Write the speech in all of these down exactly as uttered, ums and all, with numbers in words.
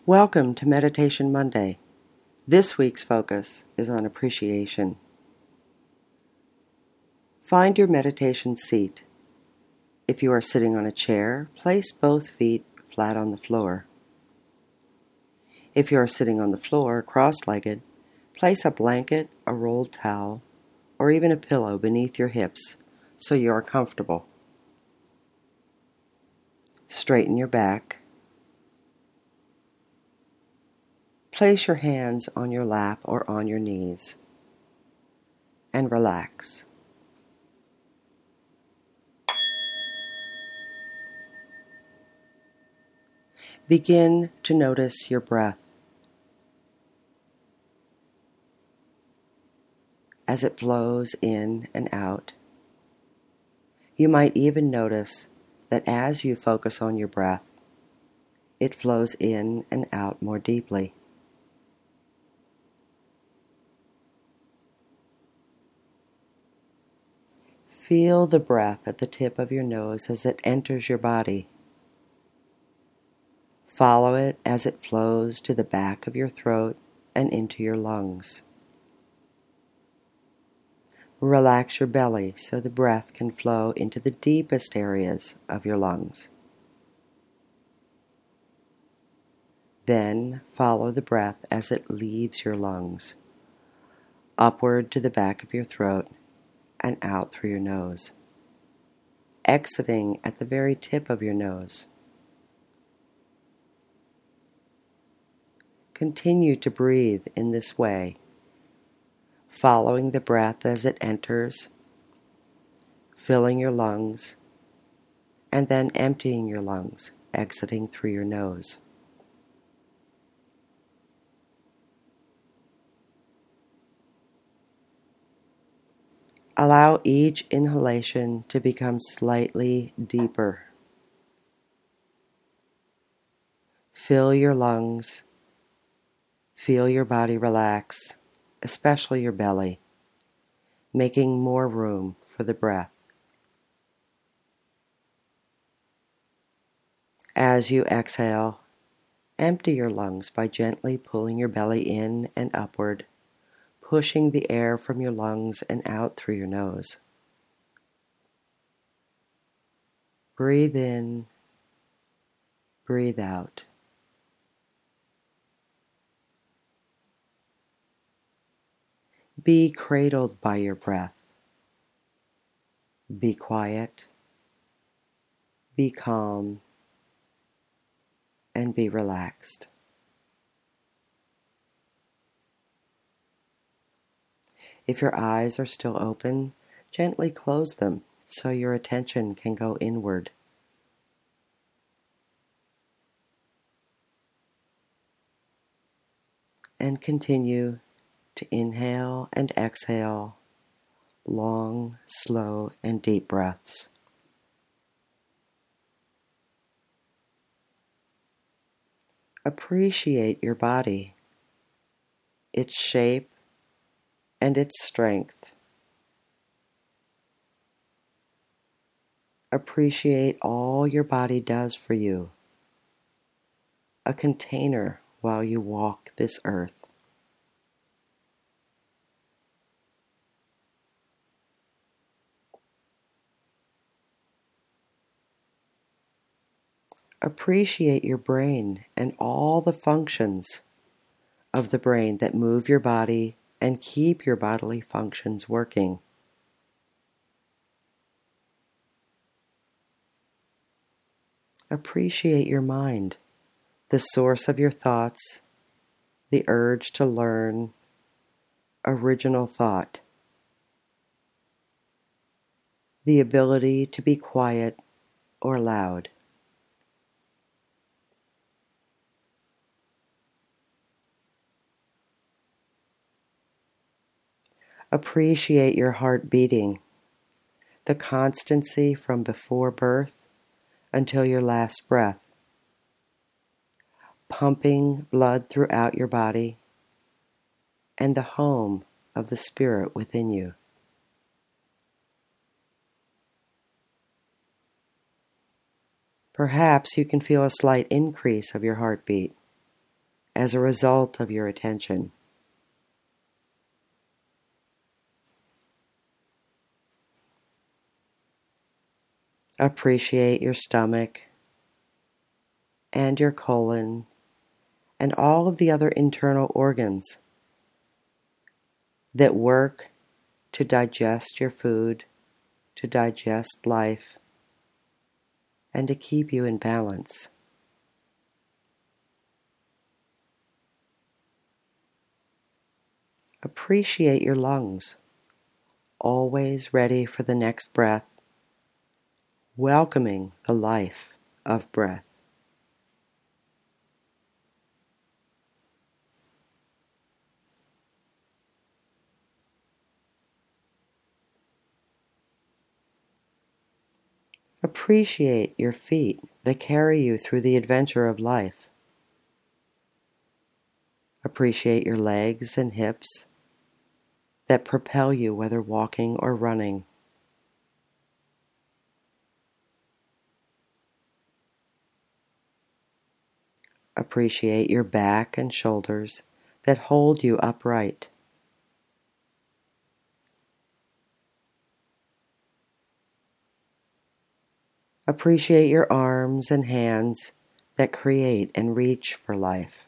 Welcome to Meditation Monday. This week's focus is on appreciation. Find your meditation seat. If you are sitting on a chair, place both feet flat on the floor. If you are sitting on the floor cross-legged, place a blanket, a rolled towel, or even a pillow beneath your hips so you are comfortable. Straighten your back. Place your hands on your lap or on your knees and relax. Begin to notice your breath as it flows in and out. You might even notice that as you focus on your breath, it flows in and out more deeply. Feel the breath at the tip of your nose as it enters your body. Follow it as it flows to the back of your throat and into your lungs. Relax your belly so the breath can flow into the deepest areas of your lungs. Then follow the breath as it leaves your lungs, upward to the back of your throat and out through your nose, exiting at the very tip of your nose. Continue to breathe in this way, following the breath as it enters, filling your lungs, and then emptying your lungs, exiting through your nose. Allow each inhalation to become slightly deeper. Fill your lungs. Feel your body relax, especially your belly, making more room for the breath. As you exhale, empty your lungs by gently pulling your belly in and upward, pushing the air from your lungs and out through your nose. Breathe in, breathe out. Be cradled by your breath. Be quiet, be calm, and be relaxed. If your eyes are still open, gently close them so your attention can go inward. And continue to inhale and exhale long, slow, and deep breaths. Appreciate your body, its shape, and its strength. Appreciate all your body does for you, a container while you walk this earth. Appreciate your brain and all the functions of the brain that move your body and keep your bodily functions working. Appreciate your mind, the source of your thoughts, the urge to learn, original thought, the ability to be quiet or loud. Appreciate your heart beating, the constancy from before birth until your last breath, pumping blood throughout your body, and the home of the spirit within you. Perhaps you can feel a slight increase of your heartbeat. as a result of your attention. Appreciate your stomach and your colon and all of the other internal organs that work to digest your food, to digest life, and to keep you in balance. Appreciate your lungs, always ready for the next breath, welcoming the life of breath. Appreciate your feet that carry you through the adventure of life. Appreciate your legs and hips that propel you whether walking or running. Appreciate your back and shoulders that hold you upright. Appreciate your arms and hands that create and reach for life.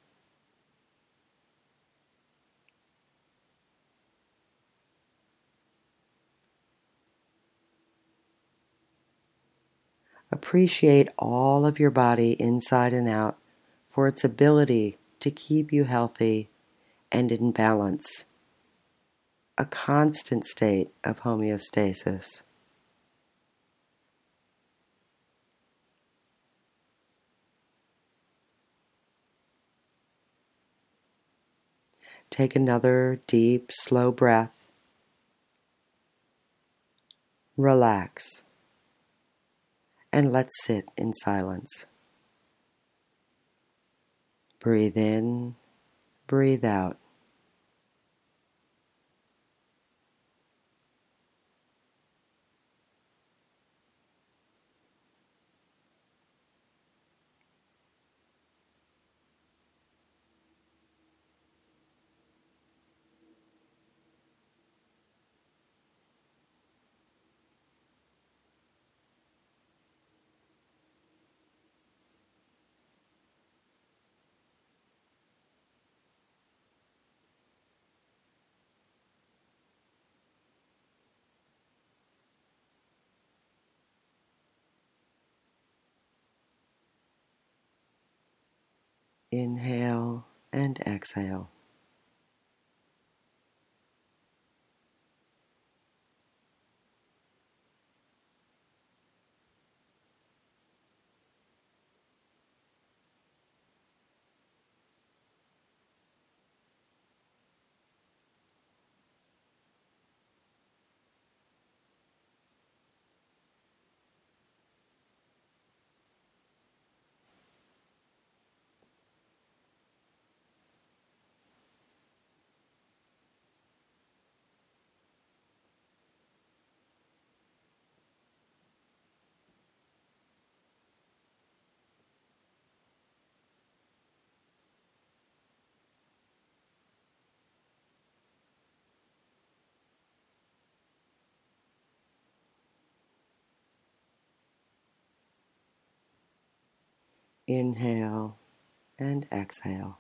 Appreciate all of your body inside and out for its ability to keep you healthy and in balance, a constant state of homeostasis. Take another deep, slow breath. Relax, and let's sit in silence. Breathe in, breathe out. Inhale and exhale. Inhale and exhale.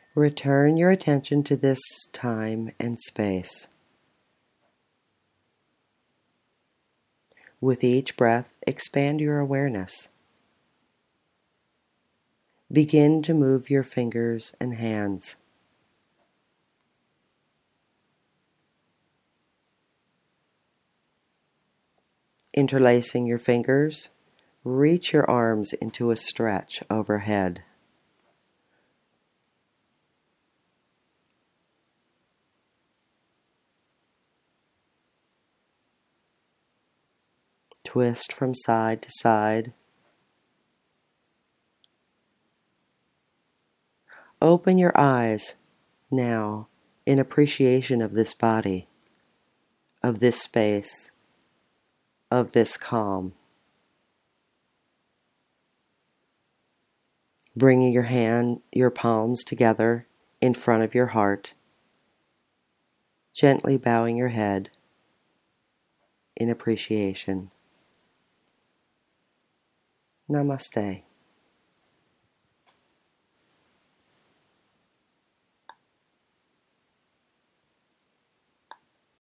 Return your attention to this time and space. With each breath, expand your awareness. Begin to move your fingers and hands. Interlacing your fingers, reach your arms into a stretch overhead. Twist from side to side. Open your eyes now in appreciation of this body, of this space, of this calm. Bringing your hand, your palms together in front of your heart, gently bowing your head in appreciation. Namaste.